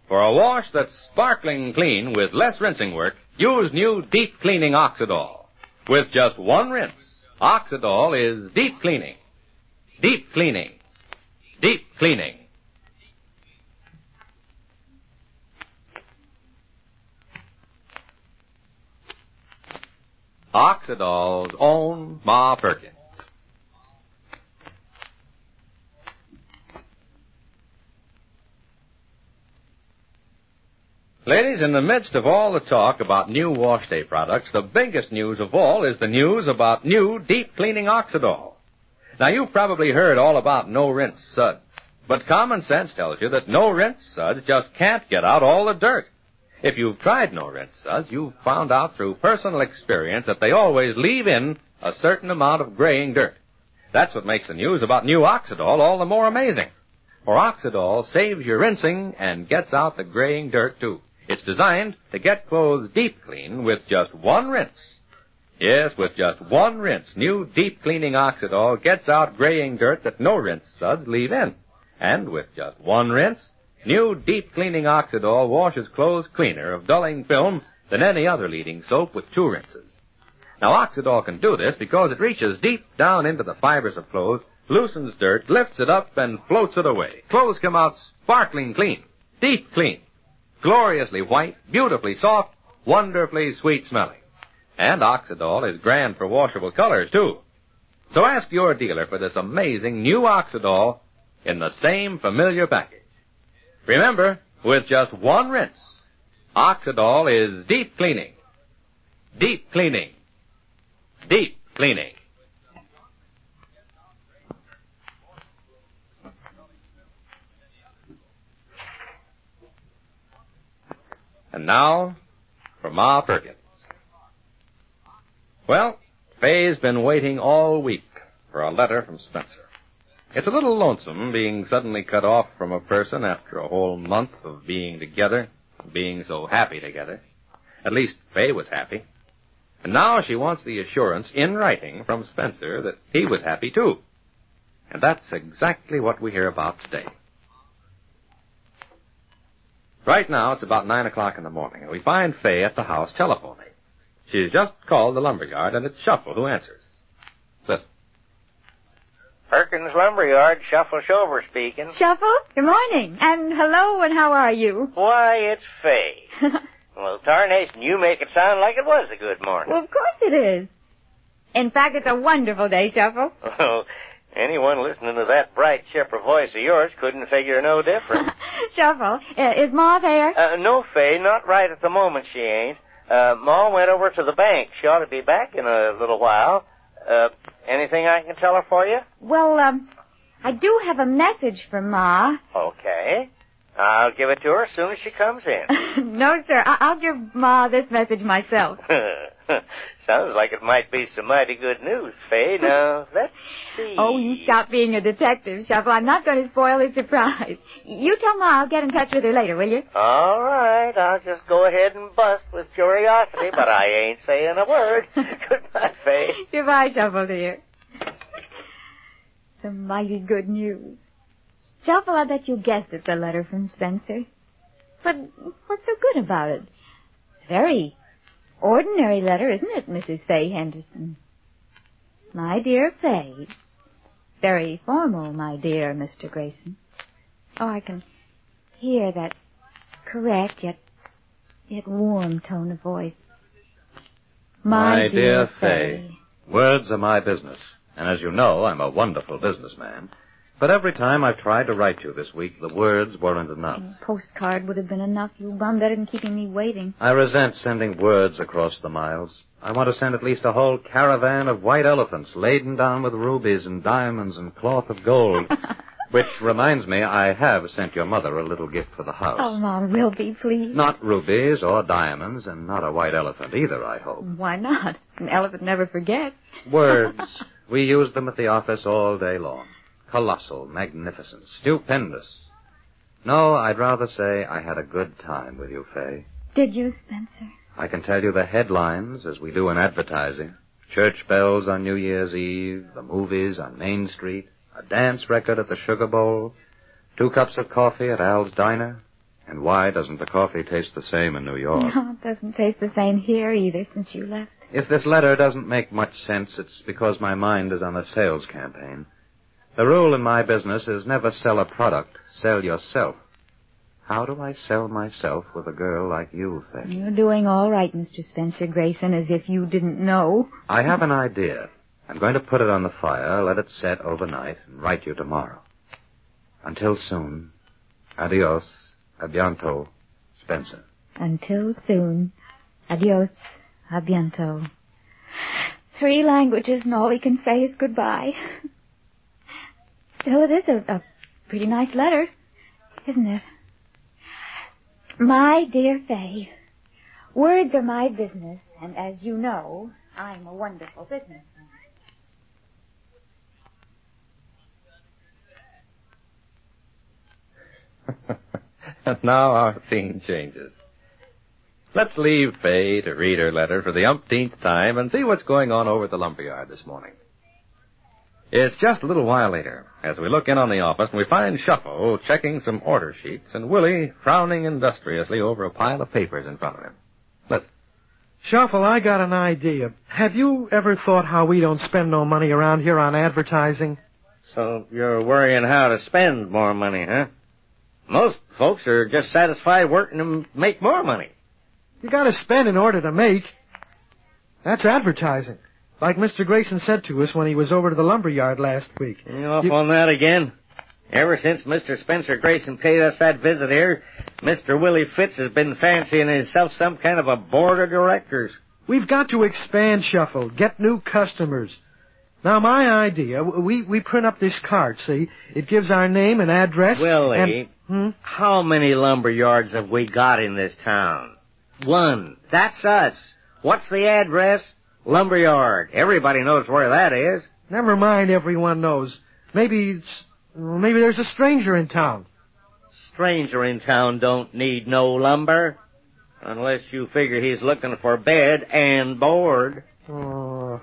For a wash that's sparkling clean with less rinsing work, use new Deep Cleaning Oxidol. With just one rinse, Oxidol is deep cleaning. Deep cleaning. Deep cleaning. Oxidol's own Ma Perkins. Ladies, in the midst of all the talk about new wash day products, the biggest news of all is the news about new Deep Cleaning Oxidol. Now, you've probably heard all about no-rinse suds, but common sense tells you that no-rinse suds just can't get out all the dirt. If you've tried no-rinse suds, you've found out through personal experience that they always leave in a certain amount of graying dirt. That's what makes the news about new Oxidol all the more amazing. For Oxidol saves your rinsing and gets out the graying dirt, too. It's designed to get clothes deep clean with just one rinse. Yes, with just one rinse, new Deep Cleaning Oxidol gets out graying dirt that no-rinse suds leave in. And with just one rinse, new Deep Cleaning Oxidol washes clothes cleaner of dulling film than any other leading soap with two rinses. Now, Oxidol can do this because it reaches deep down into the fibers of clothes, loosens dirt, lifts it up, and floats it away. Clothes come out sparkling clean, deep clean, gloriously white, beautifully soft, wonderfully sweet-smelling. And Oxidol is grand for washable colors, too. So ask your dealer for this amazing new Oxidol in the same familiar package. Remember, with just one rinse, Oxidol is deep cleaning. Deep cleaning. Deep cleaning. And now, for Ma Perkins. Well, Faye's been waiting all week for a letter from Spencer. It's a little lonesome being suddenly cut off from a person after a whole month of being together, being so happy together. At least Faye was happy. And now she wants the assurance in writing from Spencer that he was happy too. And that's exactly what we hear about today. Right now, it's about 9 o'clock in the morning, and we find Faye at the house telephoning. She's just called the lumberyard, and it's Shuffle who answers. Listen. Perkins Lumberyard, Shuffle Shover speaking. Shuffle, good morning. And hello, and how are you? Why, it's Faye. Well, tarnation, you make it sound like it was a good morning. Well, of course it is. In fact, it's a wonderful day, Shuffle. Oh, anyone listening to that bright, chipper voice of yours couldn't figure no difference. Shuffle, is Ma there? No, Faye, not right at the moment she ain't. Ma went over to the bank. She ought to be back in a little while. Anything I can tell her for you? Well, I do have a message for Ma. Okay. I'll give it to her as soon as she comes in. No, sir. I'll give Ma this message myself. Sounds like it might be some mighty good news, Faye. Now, let's see. Oh, you stop being a detective, Shuffle. I'm not going to spoil the surprise. You tell Ma I'll get in touch with her later, will you? All right. I'll just go ahead and bust with curiosity, but I ain't saying a word. Goodbye, Faye. Goodbye, Shuffle, dear. Some mighty good news. Shuffle, I bet you guessed it's a letter from Spencer. But what's so good about it? It's a very ordinary letter, isn't it, Mrs. Faye Henderson? My dear Faye. Very formal, my dear Mr. Grayson. Oh, I can hear that correct yet warm tone of voice. My dear Faye, words are my business. And as you know, I'm a wonderful businessman. But every time I've tried to write you this week, the words weren't enough. A postcard would have been enough. You've done better than keeping me waiting. I resent sending words across the miles. I want to send at least a whole caravan of white elephants laden down with rubies and diamonds and cloth of gold. Which reminds me, I have sent your mother a little gift for the house. Oh, Mom, will be, please. Not rubies or diamonds, and not a white elephant either, I hope. Why not? An elephant never forgets. Words. We use them at the office all day long. Colossal, magnificent, stupendous. No, I'd rather say I had a good time with you, Faye. Did you, Spencer? I can tell you the headlines, as we do in advertising. Church bells on New Year's Eve, the movies on Main Street, a dance record at the Sugar Bowl, 2 cups of coffee at Al's Diner, And why doesn't the coffee taste the same in New York? No, it doesn't taste the same here either since you left. If this letter doesn't make much sense, it's because my mind is on a sales campaign. The rule in my business is never sell a product, sell yourself. How do I sell myself with a girl like you, Faye? You're doing all right, Mr. Spencer Grayson, as if you didn't know. I have an idea. I'm going to put it on the fire, let it set overnight, and write you tomorrow. Until soon, adios, a bientôt, Spencer. Until soon, adios, a bientôt. 3 languages, and all we can say is goodbye. Still, it is a pretty nice letter, isn't it? My dear Faye, words are my business, and as you know, I'm a wonderful businessman. And now our scene changes. Let's leave Faye to read her letter for the umpteenth time and see what's going on over at the lumberyard this morning. It's just a little while later, as we look in on the office and we find Shuffle checking some order sheets and Willie frowning industriously over a pile of papers in front of him. Listen. Shuffle, I got an idea. Have you ever thought how we don't spend no money around here on advertising? So you're worrying how to spend more money, huh? Most folks are just satisfied working to make more money. You gotta spend in order to make. That's advertising. Like Mr. Grayson said to us when he was over to the lumberyard last week. You off on that again? Ever since Mr. Spencer Grayson paid us that visit here, Mr. Willie Fitz has been fancying himself some kind of a board of directors. We've got to expand, Shuffle, get new customers. Now, my idea, we print up this card, see? It gives our name and address. Willie, how many lumber yards have we got in this town? 1. That's us. What's the address? Lumberyard. Everybody knows where that is. Never mind, everyone knows. Maybe there's a stranger in town. Stranger in town don't need no lumber. Unless you figure he's looking for bed and board. Oh.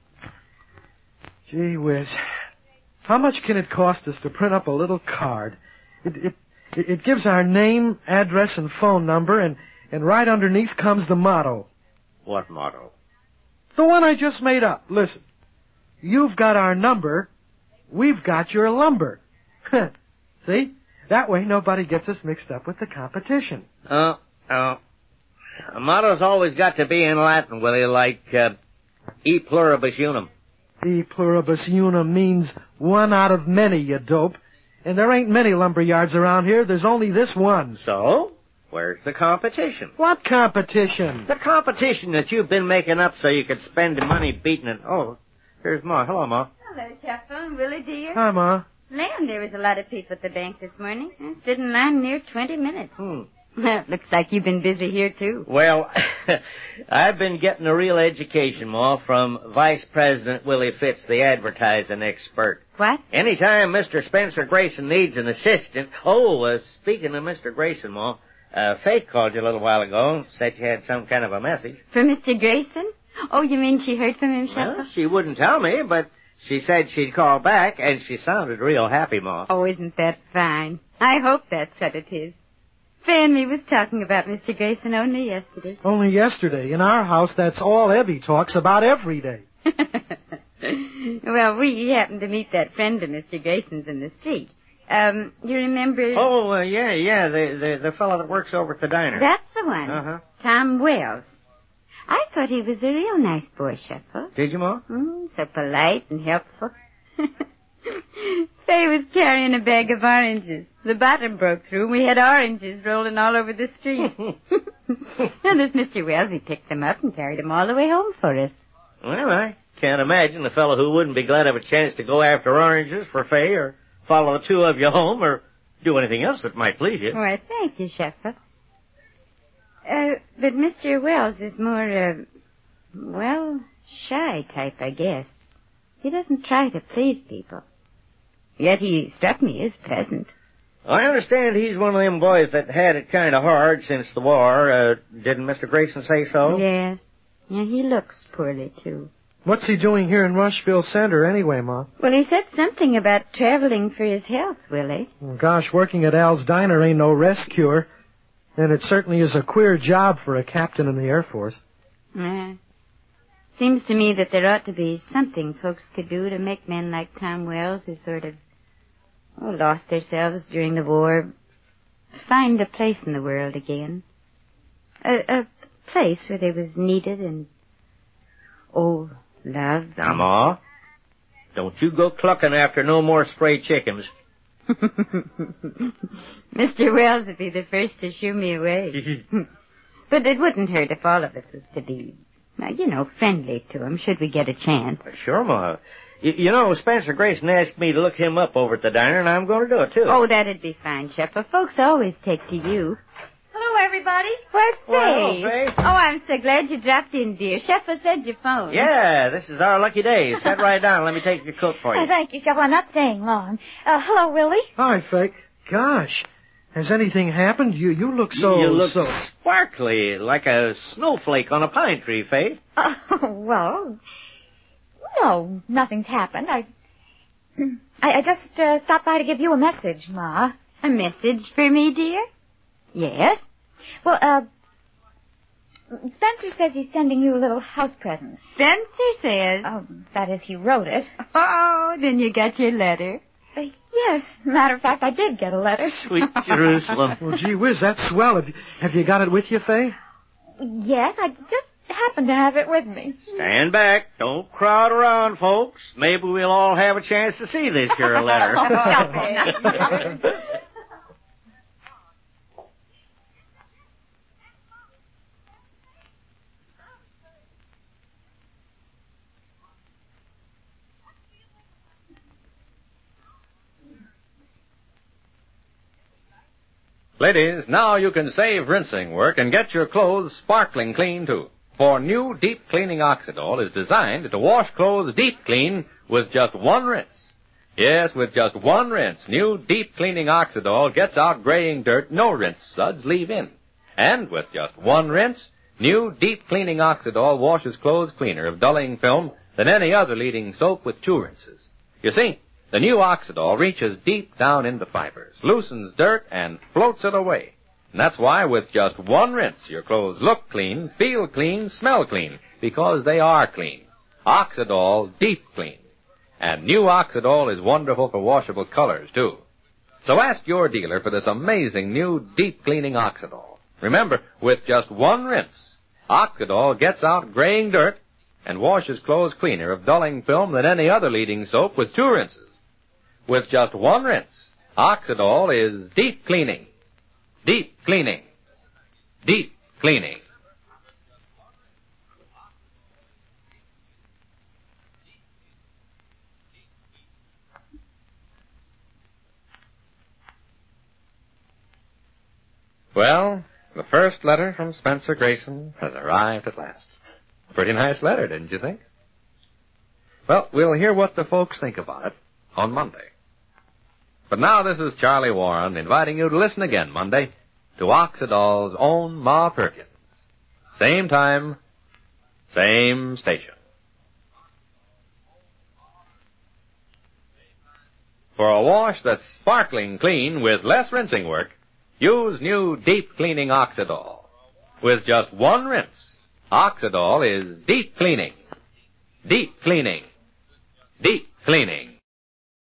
Gee whiz. How much can it cost us to print up a little card? It gives our name, address, and phone number, and right underneath comes the motto. What motto? The one I just made up. Listen. You've got our number. We've got your lumber. See? That way nobody gets us mixed up with the competition. A motto's always got to be in Latin, Willie, like, e pluribus unum. E pluribus unum means one out of many, you dope. And there ain't many lumber yards around here. There's only this one. So? Where's the competition? What competition? The competition that you've been making up so you could spend the money beating it. Oh, here's Ma. Hello, Ma. Hello, Shuffle and Willie, dear. Hi, Ma. Land, there was a lot of people at the bank this morning. I stood in line near 20 minutes. Looks like you've been busy here, too. Well, I've been getting a real education, Ma, from Vice President Willie Fitz, the advertising expert. What? Anytime Mr. Spencer Grayson needs an assistant... speaking of Mr. Grayson, Ma, Faye called you a little while ago and said you had some kind of a message. From Mr. Grayson? Oh, you mean she heard from him, Shuffle? Well, she wouldn't tell me, but she said she'd call back, and she sounded real happy, Ma. Oh, isn't that fine? I hope that's what it is. Faye and me was talking about Mr. Grayson only yesterday. Only yesterday. In our house, that's all Evie talks about every day. Well, we happened to meet that friend of Mr. Grayson's in the street. You remember... Oh, yeah, the fellow that works over at the diner. That's the one. Uh-huh. Tom Wells. I thought he was a real nice boy, Shuffle. Did you, Ma? So polite and helpful. Faye was carrying a bag of oranges. The bottom broke through, and we had oranges rolling all over the street. And this Mr. Wells, he picked them up and carried them all the way home for us. Well, I can't imagine a fellow who wouldn't be glad of a chance to go after oranges for Faye or follow the two of you home or do anything else that might please you. Why, thank you, Shuffle. But Mr. Wells is more, shy type, I guess. He doesn't try to please people. Yet he struck me as pleasant. I understand he's one of them boys that had it kind of hard since the war. Didn't Mr. Grayson say so? Yes. Yeah, he looks poorly, too. What's he doing here in Rushville Center anyway, Ma? Well, he said something about traveling for his health, Willie. Gosh, working at Al's Diner ain't no rest cure. And it certainly is a queer job for a captain in the Air Force. Seems to me that there ought to be something folks could do to make men like Tom Wells, who sort of lost themselves during the war, find a place in the world again. A place where they was needed and, loved. Now, Ma, don't you go clucking after no more stray chickens. Mr. Wells would be the first to shoo me away. But it wouldn't hurt if all of us was to be, friendly to him, should we get a chance. Sure, Ma. You know, Spencer Grayson asked me to look him up over at the diner, and I'm going to do it, too. Oh, that'd be fine, Shepard. Folks always take to you. Hello, everybody. Where's Faye? Well, hello, Faye. Oh, I'm so glad you dropped in, dear. Shepard said your phone. Yeah, this is our lucky day. Sit right down. Let me take your coat for you. Oh, thank you, Shepard. I'm not staying long. Hello, Willie. Hi, Faye. Gosh, has anything happened? You look so... You look so... sparkly, like a snowflake on a pine tree, Faye. Oh, well, no, nothing's happened. I just stopped by to give you a message, Ma. A message for me, dear? Yes? Well, Spencer says he's sending you a little house present. Spencer says. Oh, that is, he wrote it. Oh, then you got your letter. Yes, matter of fact, I did get a letter. Sweet Jerusalem. Well, gee whiz, that's swell. Have you got it with you, Faye? Yes, I just happened to have it with me. Stand back. Don't crowd around, folks. Maybe we'll all have a chance to see this here letter. Oh, shut up. Ladies, now you can save rinsing work and get your clothes sparkling clean, too. For new deep cleaning Oxidol is designed to wash clothes deep clean with just one rinse. Yes, with just one rinse, new deep cleaning Oxidol gets out graying dirt no rinse suds leave in. And with just one rinse, new deep cleaning Oxidol washes clothes cleaner of dulling film than any other leading soap with 2 rinses. You see, the new Oxidol reaches deep down into fibers, loosens dirt, and floats it away. And that's why with just one rinse, your clothes look clean, feel clean, smell clean, because they are clean. Oxidol Deep Clean. And new Oxidol is wonderful for washable colors, too. So ask your dealer for this amazing new deep cleaning Oxidol. Remember, with just one rinse, Oxidol gets out graying dirt and washes clothes cleaner of dulling film than any other leading soap with 2 rinses. With just one rinse, Oxidol is deep cleaning. Deep cleaning. Deep cleaning. Well, the first letter from Spencer Grayson has arrived at last. Pretty nice letter, didn't you think? Well, we'll hear what the folks think about it on Monday. But now this is Charlie Warren inviting you to listen again Monday to Oxidol's own Ma Perkins. Same time, same station. For a wash that's sparkling clean with less rinsing work, use new deep cleaning Oxidol. With just one rinse, Oxidol is deep cleaning. Deep cleaning. Deep cleaning.